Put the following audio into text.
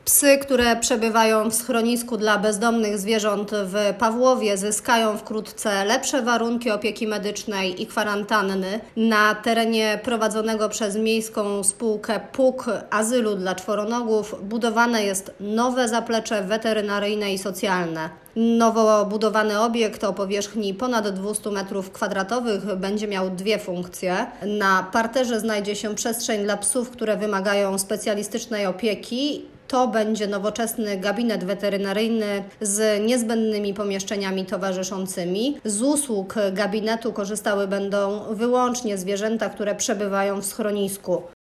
Psy, które przebywają w schronisku dla bezdomnych zwierząt w Pawłowie, zyskają wkrótce lepsze warunki opieki medycznej i kwarantanny. Na terenie prowadzonego przez miejską spółkę PUK azylu dla czworonogów budowane jest nowe zaplecze weterynaryjne i socjalne. Nowo budowany obiekt o powierzchni ponad 200 m2 będzie miał dwie funkcje. Na parterze znajdzie się przestrzeń dla psów, które wymagają specjalistycznej opieki. To będzie nowoczesny gabinet weterynaryjny z niezbędnymi pomieszczeniami towarzyszącymi. Z usług gabinetu korzystały będą wyłącznie zwierzęta, które przebywają w schronisku.